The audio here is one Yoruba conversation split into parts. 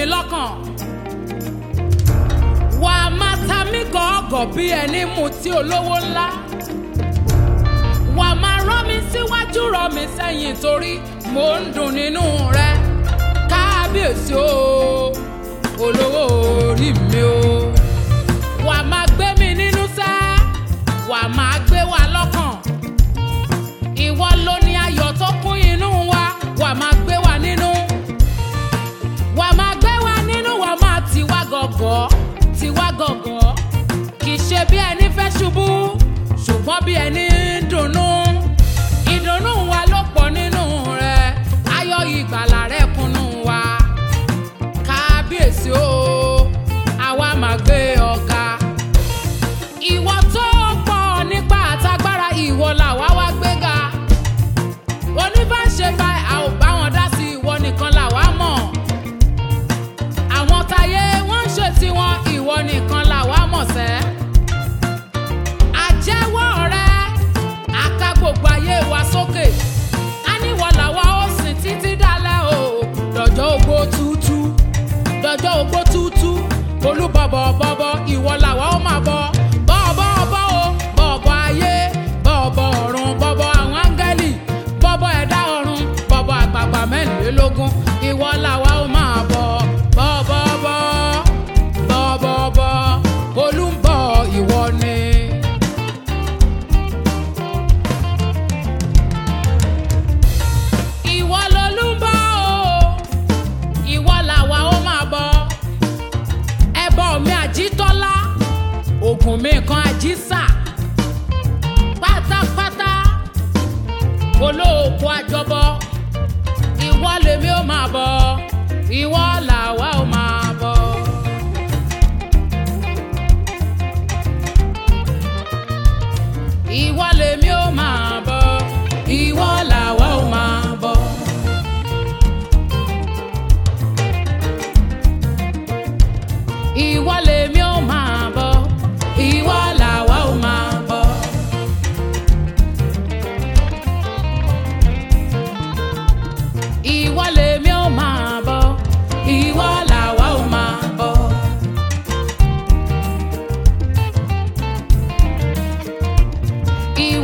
lọ́kàn. Wà á máa ta mí gọ̀ọ́gọ̀ bí ẹni mutí olówó ńlá. Wà á máa rọ́ mi síwájú rọ́ mi sẹ́yìn torí mò ń dùn nínú rẹ. Kábíyèsí o, olówó orí mi o. Wà á máa gbé mi nínú sẹ́, wà á máa gbé wa lọ́kàn. Ìwọ ló ní ayọ̀ tó kún inú wa, wà á máa gbé wa nínú. Wà á máa gbé wa nínú, wà á máa tiwa gọ̀gọ̀, tiwa gọ̀gọ̀. Kì í ṣe bí ẹni fẹ́ ṣubú, ṣùgbọ́n bí ẹni ń dùnnú. Ìdùnnú wa ló pọ̀ nínú rẹ̀, ayọ̀ ìgbàlà rẹ̀ kúnnú wa. Kábíyèsí o, àwa máa gbé ọ̀gá. Ìwọ tó pọ̀ nípa àtagbára, ìwọ làwa wá gbéga. Oníbàṣe báyìí a ò bá wọn dá sí, ìwọ nìkan làwa mọ̀. Àwọn táyé wọ́n ń ṣe tiwọn, ìwọ nìkan làwa mọ̀ sẹ́. Àjẹ́wọ́ rẹ, àka gbogbo ayé wa sókè. A níwọ̀ làwa ó sìn títí dálẹ̀ o. Dọ̀jọ́ ogbó tútú, dọ̀jọ́ ogbó tútú. Olúbọ̀bọ̀ bọ̀bọ̀, ìwọ làwa ó máa bọ̀. Bọ̀bọ̀ bọ̀ o, bọ̀bọ̀ ayé, bọ̀bọ̀ ọ̀run, bọ̀bọ̀ àwọn áńgẹ́lì, bọ̀bọ̀ ẹ̀dá ọ̀run, bọ̀bọ̀ àgbààgbà mẹ́rìnlélógún. Ìwọ làwa ó máa bọ̀. Bọ̀bọ̀ bọ̀, bọ̀bọ̀ bọ̀, Olúbọ̀ ìwọ ni. Ìwọ lolúbọ̀ o, ìwọ làwa ó máa bọ̀. Ẹbọ mi Àjítọ́lá, ògùn mi kan Àjísà. Pátápátá, olóòkú àjọbọ. Ìwọ lèmi ó máa bọ̀, ìwọ làwa ó máa bọ̀. Ìwọ lèmi ó máa bọ̀, ìwọ làwa ó máa bọ̀. Ìwọ lèmi ó máa bọ̀, ìwọ làwa ó máa bọ̀. Ìwọ lèmi ó máa bọ̀, ìwọ làwa ó máa bọ̀. Ìwọ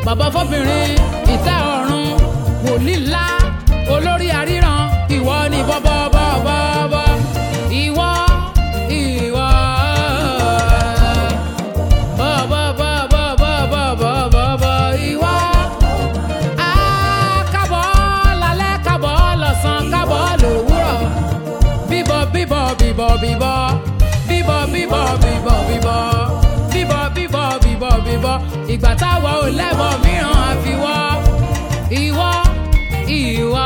bàbá fọ́bìnrin ìtẹ́ ọ̀run wòlíì ńlá olórí àríran ìwọ ni bọ́bọ́bọ́bọ́ ìwọ ìwọ bọ́bọ́bọ́bọ́bọ́bọ́ ìwọ kábọ̀ lálẹ́ kábọ̀ lọ́sàn kábọ̀ lówùrọ̀ bíbọ̀ bíbọ̀ bíbọ̀ bíbọ̀ bíbọ̀ bíbọ̀ bíbọ̀ bíbọ̀ bíbọ̀ bíbọ̀ bíbọ̀ bíbọ̀ ìgbà táwa ò lẹ́bọ̀ mìíràn àfiwọ́ ìwọ ìwọ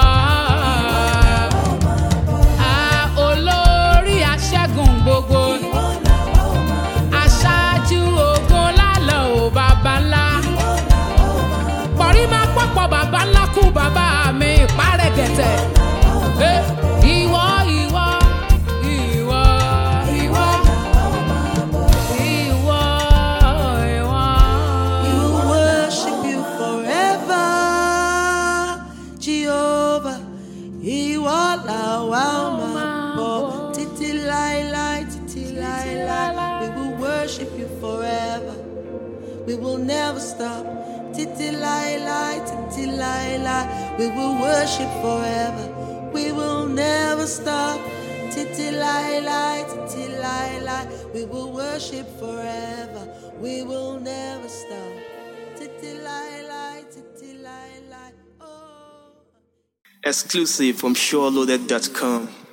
olórí aṣẹ́gun gbogbo aṣáájú ogun lálọ́ ò bàbá ńlá pọ̀rí máa pọ̀pọ̀ bàbá ńlá kú bàbá mi ìpárẹ̀gẹ̀tẹ̀ ìwọ ìwọ ìwọ ìwọ ìwọ ìwọ. We will worship you forever, Jehovah. Ìwọ làwa máa bọ̀ títí láéláé, títí láéláé. We will worship you forever. We will never stop. Títí láéláé, títí láéláé. We will worship forever. We will never stop. Títí láéláé, títí láéláé. We will worship forever. We will never stop. Títí láéláé, títí láéláé. Oh. Exclusive from SureLoaded.com.